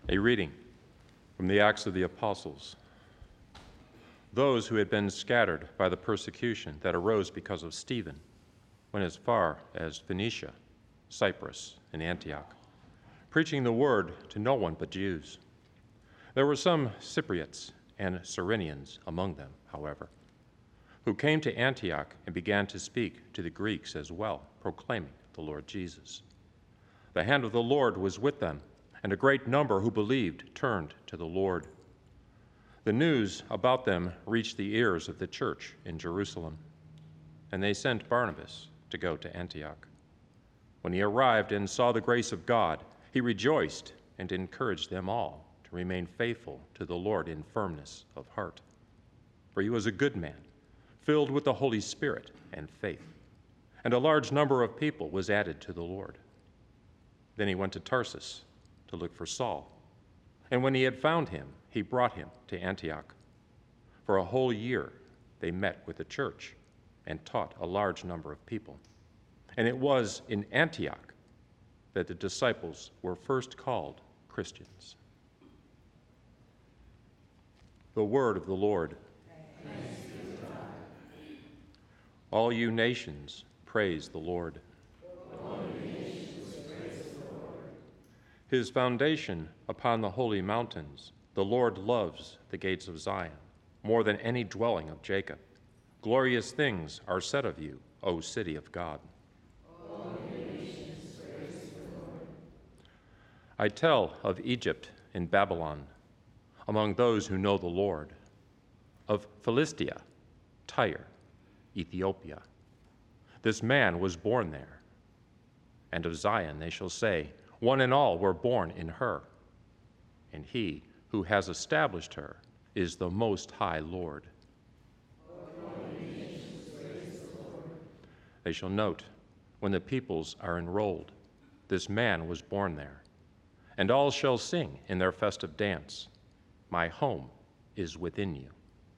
A reading from the Acts of the Apostles. Those who had been scattered by the persecution that arose because of Stephen went as far as Phoenicia, Cyprus, and Antioch, preaching the word to no one but Jews. There were some Cypriots and Cyrenians among them, however, who came to Antioch and began to speak to the Greeks as well, proclaiming the Lord Jesus. The hand of the Lord was with them, and a great number who believed turned to the Lord. The news about them reached the ears of the church in Jerusalem, and they sent Barnabas to go to Antioch. When he arrived and saw the grace of God, he rejoiced and encouraged them all to remain faithful to the Lord in firmness of heart. For he was a good man, filled with the Holy Spirit and faith, and a large number of people was added to the Lord. Then he went to Tarsus to look for Saul, and when he had found him, he brought him to Antioch. For a whole year they met with the church and taught a large number of people. And it was in Antioch that the disciples were first called Christians. The word of the Lord. Thanks be to God. All you nations, praise the Lord. His foundation upon the holy mountains, the Lord loves the gates of Zion more than any dwelling of Jacob. Glorious things are said of you, O city of God. All nations praise the Lord. I tell of Egypt and Babylon, among those who know the Lord, of Philistia, Tyre, Ethiopia. This man was born there. And of Zion they shall say, one and all were born in her, and he who has established her is the Most High Lord. They shall note when the peoples are enrolled, this man was born there, and all shall sing in their festive dance, my home is within you.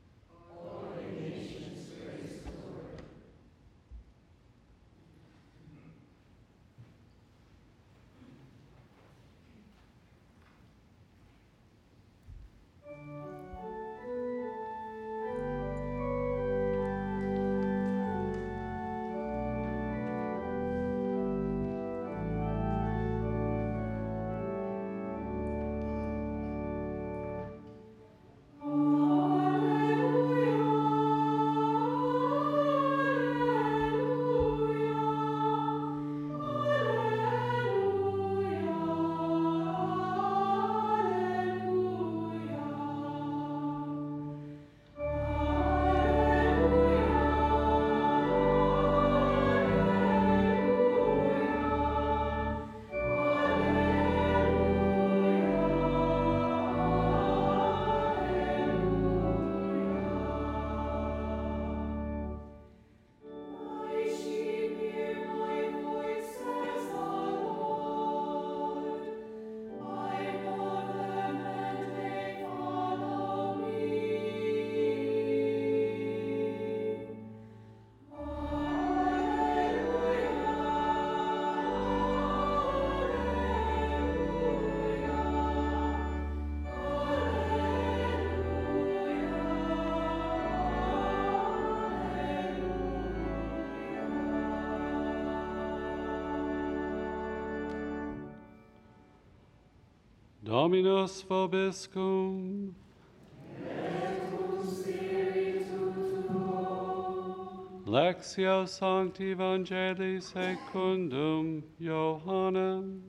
Dominus vobiscum. Et cum spiritu tuo. Lectio Sancti Evangelii secundum Johannem.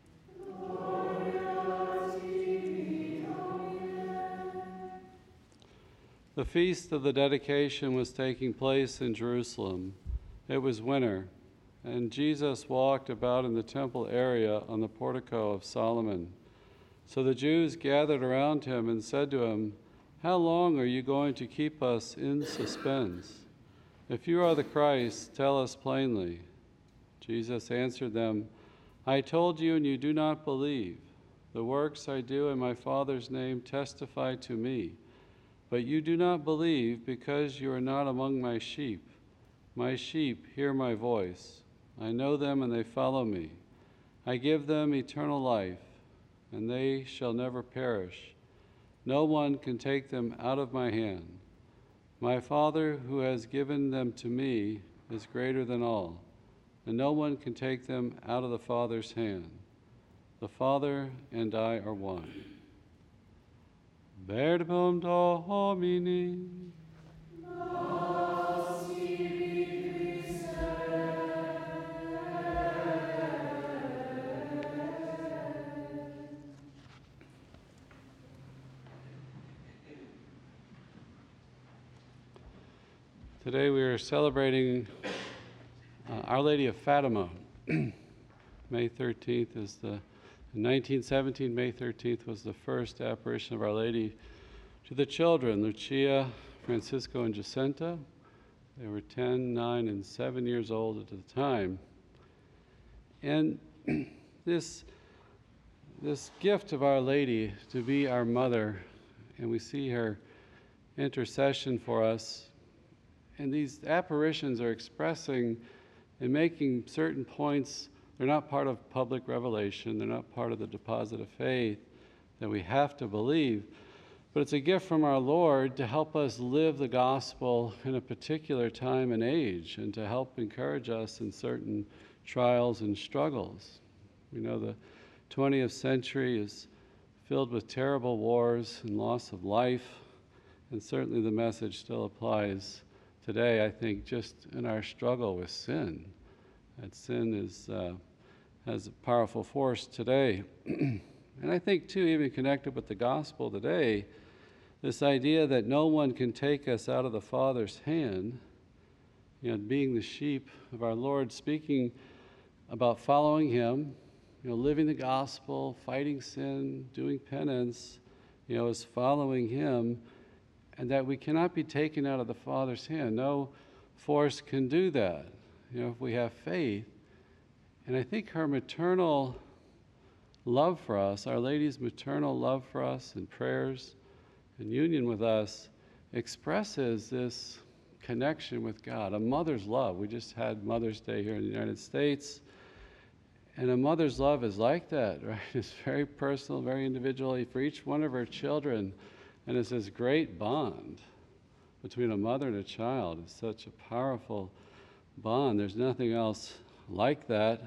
The feast of the dedication was taking place in Jerusalem. It was winter, and Jesus walked about in the temple area on the portico of Solomon. So the Jews gathered around him and said to him, "How long are you going to keep us in suspense? If you are the Christ, tell us plainly." Jesus answered them, "I told you, and you do not believe. The works I do in my Father's name testify to me. But you do not believe because you are not among my sheep. My sheep hear my voice. I know them and they follow me. I give them eternal life. and they shall never perish. No one can take them out of my hand. My Father who has given them to me is greater than all, and no one can take them out of the Father's hand. The Father and I are one. Verbum Domini. Today we are celebrating Our Lady of Fatima. May 13th is in 1917, May 13th was the first apparition of Our Lady to the children, Lucia, Francisco, and Jacinta. They were 10, 9, and 7 years old at the time. And this gift of Our Lady to be our mother, and we see her intercession for us. And these apparitions are expressing and making certain points. They're not part of public revelation. They're not part of the deposit of faith that we have to believe. But it's a gift from our Lord to help us live the gospel in a particular time and age and to help encourage us in certain trials and struggles. We know the 20th century is filled with terrible wars and loss of life, and certainly the message still applies today, I think, just in our struggle with sin. That sin has a powerful force today. And I think, too, even connected with the gospel today, this idea that no one can take us out of the Father's hand, being the sheep of our Lord, speaking about following Him, living the gospel, fighting sin, doing penance, is following Him, and that we cannot be taken out of the Father's hand. No force can do that, if we have faith. And I think her maternal love for us, Our Lady's maternal love for us and prayers and union with us expresses this connection with God, a mother's love. We just had Mother's Day here in the United States. And a mother's love is like that, right? It's very personal, very individual for each one of her children. And it's this great bond between a mother and a child. It's such a powerful bond. There's nothing else like that.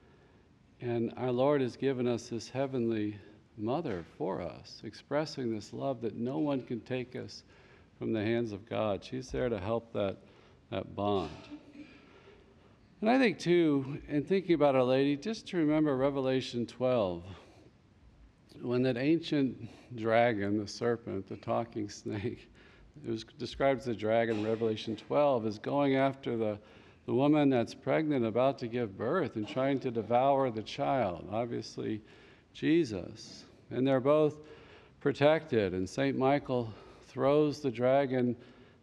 And our Lord has given us this heavenly mother for us, expressing this love that no one can take us from the hands of God. She's there to help that bond. And I think, too, in thinking about Our Lady, just to remember Revelation 12, when that ancient dragon, the serpent, the talking snake, it was described as a dragon in Revelation 12, is going after the woman that's pregnant, about to give birth, and trying to devour the child, obviously Jesus. And they're both protected, and St. Michael throws the dragon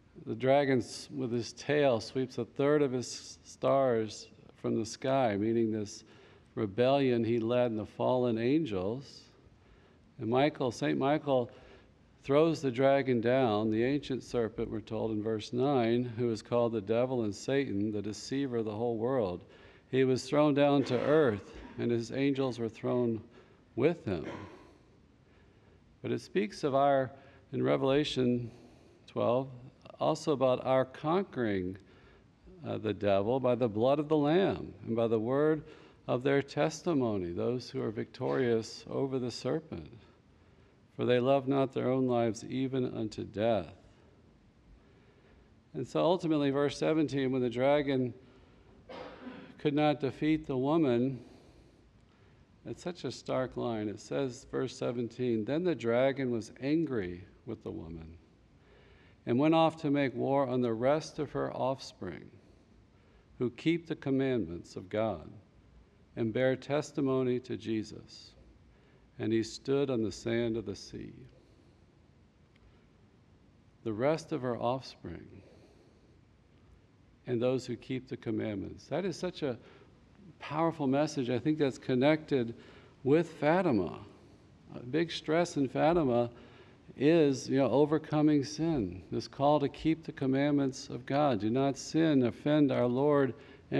with his tail sweeps a third of his stars from the sky, meaning this rebellion he led in the fallen angels. And St. Michael throws the dragon down, the ancient serpent, we're told in verse 9, who is called the devil and Satan, the deceiver of the whole world. He was thrown down to earth, and his angels were thrown with him. But it speaks of in Revelation 12, also about our conquering the devil by the blood of the Lamb and by the word of their testimony, those who are victorious over the serpent. For they love not their own lives even unto death. And so ultimately, verse 17, when the dragon could not defeat the woman, it's such a stark line. It says, verse 17, then the dragon was angry with the woman and went off to make war on the rest of her offspring, who keep the commandments of God and bear testimony to Jesus. And he stood on the sand of the sea. The rest of her offspring and those who keep the commandments. That is such a powerful message. I think that's connected with Fatima. A big stress in Fatima is, overcoming sin. This call to keep the commandments of God. Do not sin, offend our Lord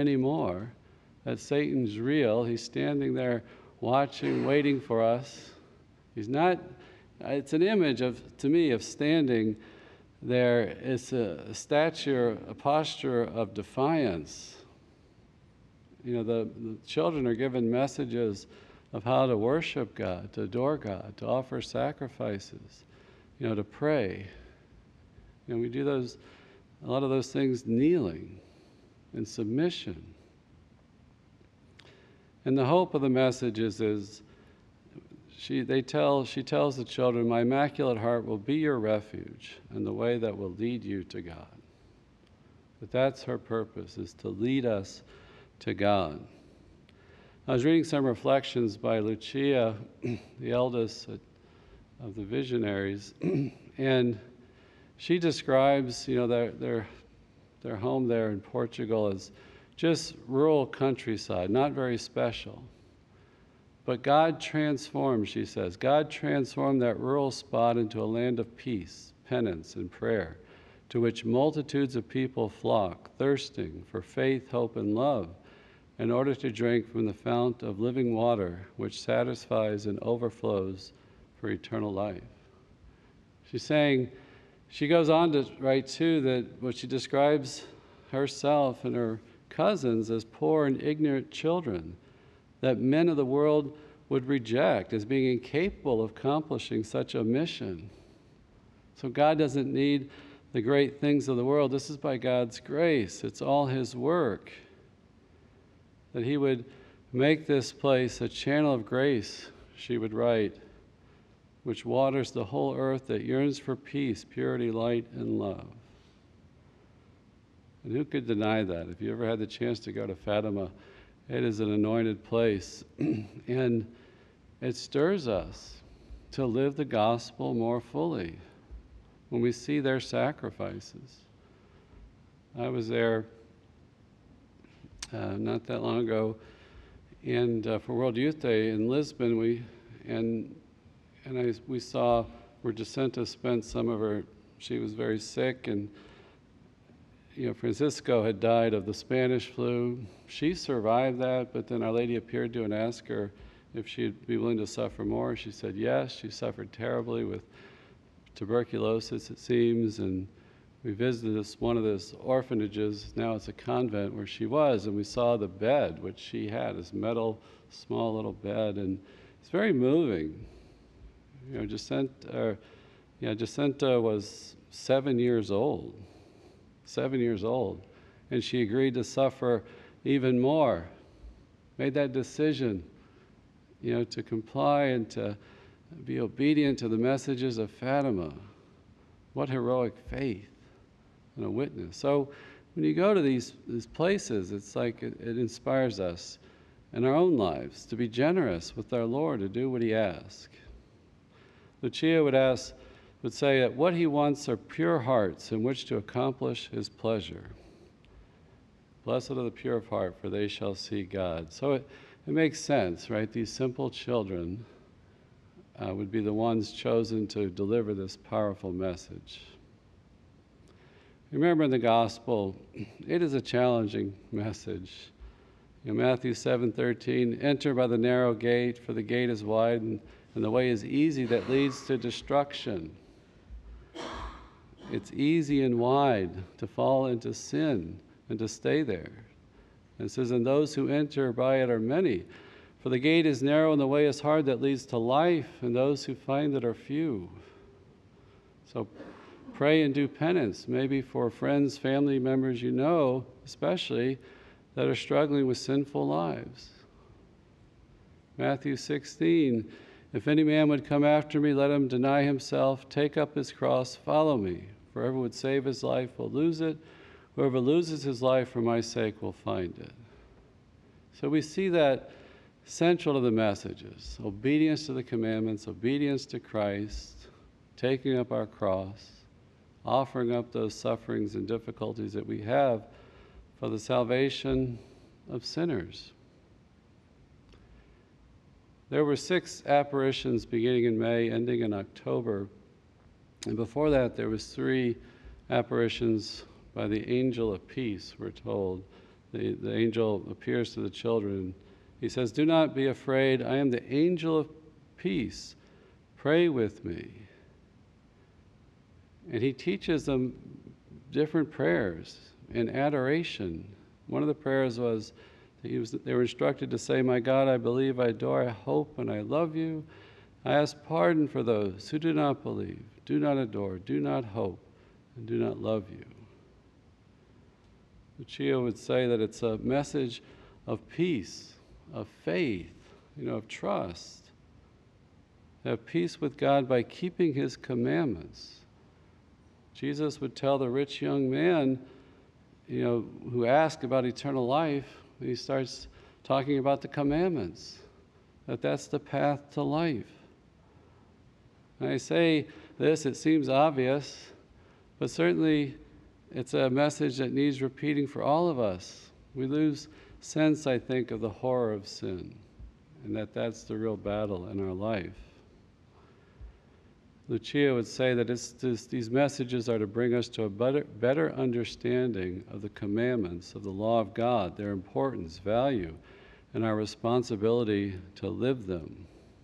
anymore. That Satan's real. He's standing there watching, waiting for us He's not, it's an image of, to me, of standing there. It's a stature, a posture of defiance. You know, the children are given messages of how to worship God, to adore God, to offer sacrifices, you know, to pray. You know, we do a lot of those things kneeling in submission. And the hope of the messages is, she tells the children, my Immaculate Heart will be your refuge and the way that will lead you to God. But that's her purpose, is to lead us to God. I was reading some reflections by Lucia, the eldest of the visionaries, and she describes, you know, their home there in Portugal as just rural countryside, not very special. But God transformed, she says, God transformed that rural spot into a land of peace, penance, and prayer, to which multitudes of people flock, thirsting for faith, hope, and love, in order to drink from the fount of living water, which satisfies and overflows for eternal life. She's saying, she goes on to write too, that what she describes herself and her cousins as poor and ignorant children, that men of the world would reject as being incapable of accomplishing such a mission. So God doesn't need the great things of the world. This is by God's grace. It's all His work. That He would make this place a channel of grace, she would write, which waters the whole earth, that yearns for peace, purity, light, and love. And who could deny that? If you ever had the chance to go to Fatima, it is an anointed place. And it stirs us to live the gospel more fully when we see their sacrifices. I was there not that long ago, and for World Youth Day in Lisbon, we saw where Jacinta spent some of her. She was very sick, and Francisco had died of the Spanish flu. She survived that, but then Our Lady appeared to and asked her if she'd be willing to suffer more. She said yes. She suffered terribly with tuberculosis, it seems, and we visited one of those orphanages. Now it's a convent where she was, and we saw the bed which she had, this metal, small little bed, and it's very moving. Jacinta was 7 years old. 7 years old, and she agreed to suffer even more, made that decision, to comply and to be obedient to the messages of Fatima. What heroic faith and a witness. So when you go to these places, it's like it inspires us in our own lives to be generous with our Lord, to do what He asks. Lucia would say that what He wants are pure hearts in which to accomplish His pleasure. Blessed are the pure of heart, for they shall see God. So it makes sense, right? These simple children would be the ones chosen to deliver this powerful message. Remember, in the gospel, it is a challenging message. Matthew 7:13, enter by the narrow gate, for the gate is wide and the way is easy that leads to destruction. It's easy and wide to fall into sin and to stay there. And it says, and those who enter by it are many. For the gate is narrow and the way is hard that leads to life, and those who find it are few. So pray and do penance, maybe for friends, family members especially, that are struggling with sinful lives. Matthew 16, if any man would come after me, let him deny himself, take up his cross, follow me. For whoever would save his life will lose it. Whoever loses his life for my sake will find it. So we see that central to the messages: obedience to the commandments, obedience to Christ, taking up our cross, offering up those sufferings and difficulties that we have for the salvation of sinners. There were 6 apparitions beginning in May, ending in October. And before that, there was 3 apparitions by the angel of peace, we're told. The angel appears to the children. He says, do not be afraid. I am the angel of peace, pray with me. And he teaches them different prayers in adoration. One of the prayers was, they were instructed to say, "My God, I believe, I adore, I hope, and I love you. I ask pardon for those who do not believe, do not adore, do not hope, and do not love you." Lucia would say that it's a message of peace, of faith, of trust. Have peace with God by keeping his commandments. Jesus would tell the rich young man, who asked about eternal life, he starts talking about the commandments, that's the path to life. And I say this, it seems obvious, but certainly it's a message that needs repeating for all of us. We lose sense, I think, of the horror of sin, and that's the real battle in our life. Lucia would say that these messages are to bring us to a better understanding of the commandments of the law of God, their importance, value, and our responsibility to live them.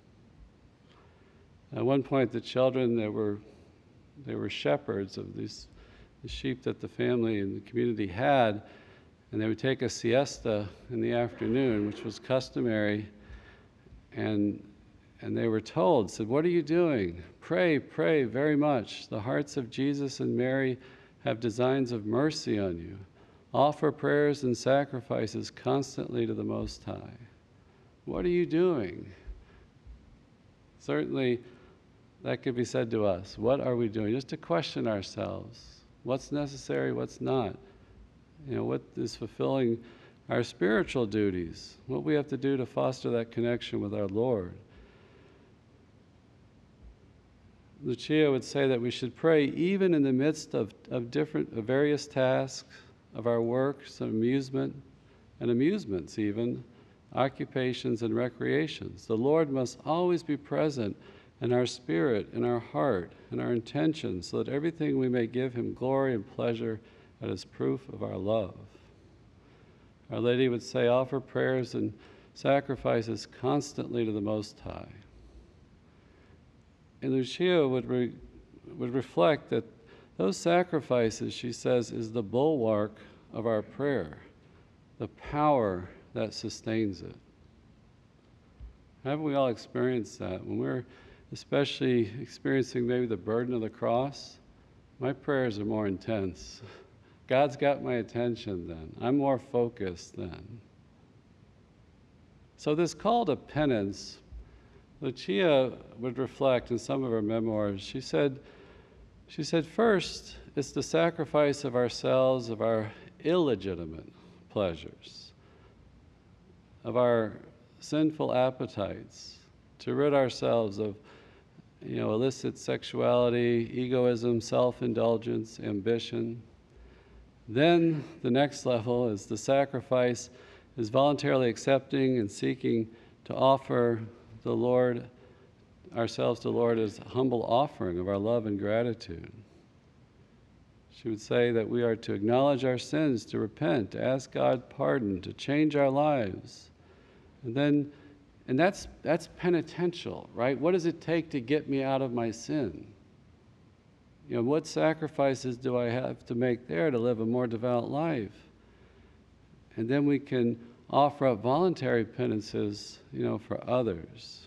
At one point, the children, they were shepherds of the sheep that the family and the community had, and they would take a siesta in the afternoon, which was customary, and they were told, said, "What are you doing? Pray, pray very much. The hearts of Jesus and Mary have designs of mercy on you. Offer prayers and sacrifices constantly to the Most High." What are you doing? Certainly, that could be said to us. What are we doing? Just to question ourselves. What's necessary, what's not? What is fulfilling our spiritual duties? What we have to do to foster that connection with our Lord. Lucia would say that we should pray even in the midst of various tasks, of our works and amusements even, occupations and recreations. The Lord must always be present in our spirit, in our heart, in our intentions, so that everything we may give him glory and pleasure as proof of our love. Our Lady would say, offer prayers and sacrifices constantly to the Most High. And Lucia would reflect that those sacrifices, she says, is the bulwark of our prayer, the power that sustains it. Haven't we all experienced that? When we're especially experiencing maybe the burden of the cross, my prayers are more intense. God's got my attention then. I'm more focused then. So this call to penance, Lucia would reflect in some of her memoirs. She said, first, it's the sacrifice of ourselves, of our illegitimate pleasures, of our sinful appetites, to rid ourselves of illicit sexuality, egoism, self-indulgence, ambition. Then the next level is the sacrifice is voluntarily accepting and seeking to offer the Lord, ourselves to the Lord as a humble offering of our love and gratitude. She would say that we are to acknowledge our sins, to repent, to ask God pardon, to change our lives. And that's penitential, right? What does it take to get me out of my sin? What sacrifices do I have to make there to live a more devout life? And then we can offer up voluntary penances, for others.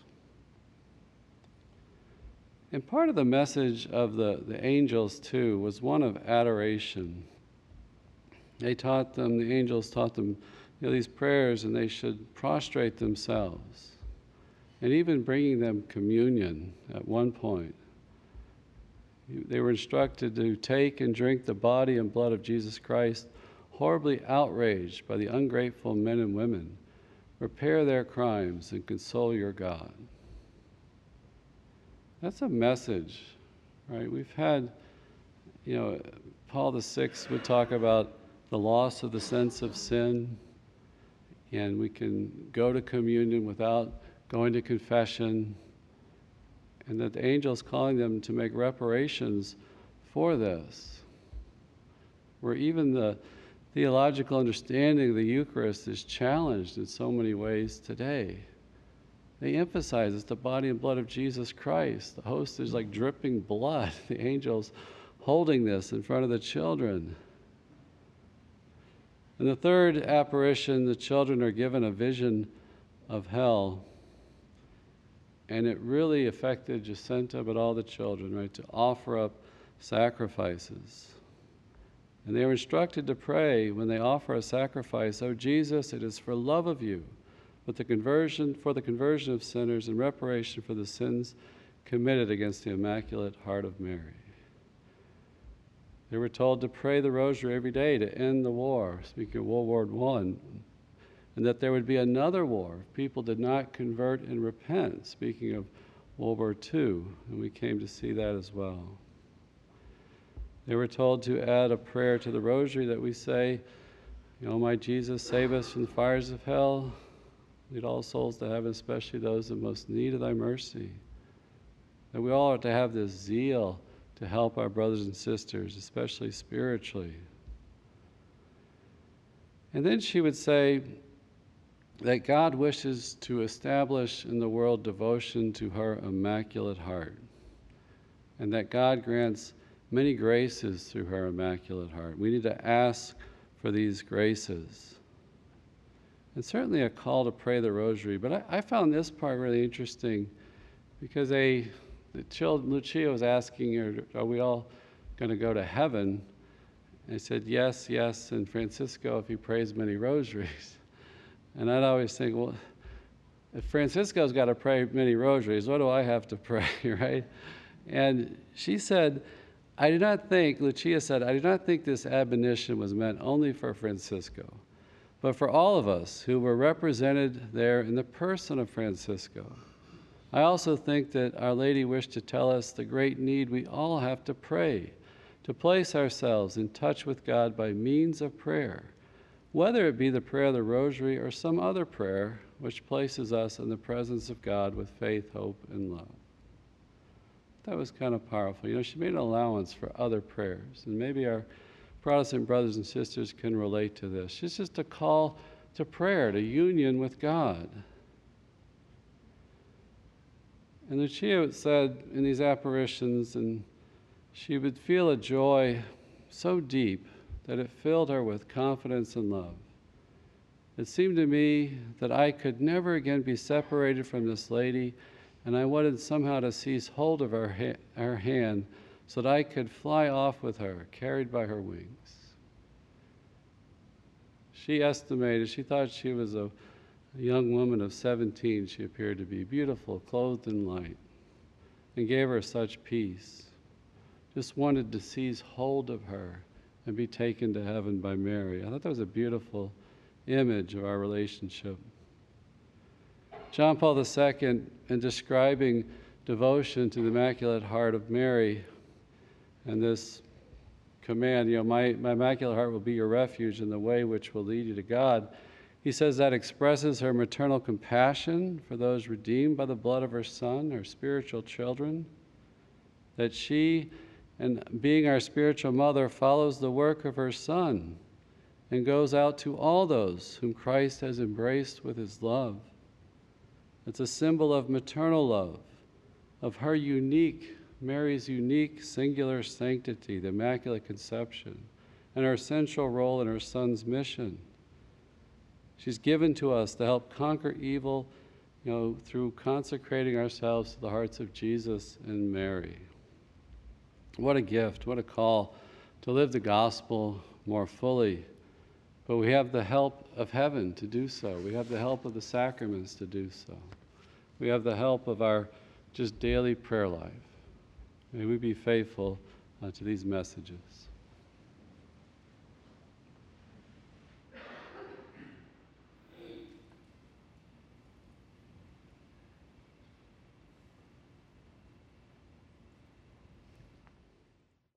And part of the message of the angels, too, was one of adoration. The angels taught them, these prayers, and they should prostrate themselves. And even bringing them communion at one point. They were instructed to take and drink the body and blood of Jesus Christ, horribly outraged by the ungrateful men and women. Repair their crimes and console your God. That's a message, right? We've had, Paul VI would talk about the loss of the sense of sin, and we can go to communion without going to confession, and that the angel's calling them to make reparations for this, where even the theological understanding of the Eucharist is challenged in so many ways today. they emphasize it's the body and blood of Jesus Christ. The host is like dripping blood. The angels holding this in front of the children. In the third apparition, the children are given a vision of hell. And it really affected Jacinta, but all the children, right, to offer up sacrifices. And they were instructed to pray when they offer a sacrifice, "Oh Jesus, it is for love of you, for the conversion of sinners and reparation for the sins committed against the Immaculate Heart of Mary." They were told to pray the rosary every day to end the war, speaking of World War I, and that there would be another war if people did not convert and repent, speaking of World War II, and we came to see that as well. They were told to add a prayer to the rosary that we say, "O my Jesus, save us from the fires of hell. Lead all souls to heaven, especially those in most need of thy mercy." That we all are to have this zeal to help our brothers and sisters, especially spiritually. And then she would say that God wishes to establish in the world devotion to her Immaculate Heart, and that God grants many graces through her Immaculate Heart. We need to ask for these graces. And certainly a call to pray the rosary. But I found this part really interesting because Lucia was asking her, "Are we all going to go to heaven?" And I said, yes, and Francisco, if he prays many rosaries. And I'd always think, well, if Francisco's got to pray many rosaries, what do I have to pray, right? And she said, Lucia said, "I do not think this admonition was meant only for Francisco, but for all of us who were represented there in the person of Francisco. I also think that Our Lady wished to tell us the great need we all have to pray, to place ourselves in touch with God by means of prayer, whether it be the prayer of the Rosary or some other prayer which places us in the presence of God with faith, hope, and love." That was kind of powerful. She made an allowance for other prayers, and maybe our Protestant brothers and sisters can relate to this. It's just a call to prayer, to union with God. And Lucia said in these apparitions, and she would feel a joy so deep that it filled her with confidence and love. It seemed to me that I could never again be separated from this lady, and I wanted somehow to seize hold of her hand so that I could fly off with her, carried by her wings. She thought she was a young woman of 17. She appeared to be beautiful, clothed in light, and gave her such peace. Just wanted to seize hold of her and be taken to heaven by Mary. I thought that was a beautiful image of our relationship. John Paul II, in describing devotion to the Immaculate Heart of Mary, and this command, my Immaculate Heart will be your refuge and the way which will lead you to God, he says that expresses her maternal compassion for those redeemed by the blood of her Son, her spiritual children, that she, and being our spiritual mother, follows the work of her Son and goes out to all those whom Christ has embraced with his love. It's a symbol of maternal love, of her Mary's unique singular sanctity, the Immaculate Conception, and her central role in her Son's mission. She's given to us to help conquer evil, through consecrating ourselves to the hearts of Jesus and Mary. What a gift, what a call to live the gospel more fully. But we have the help of heaven to do so. We have the help of the sacraments to do so. We have the help of our just daily prayer life. May we be faithful to these messages.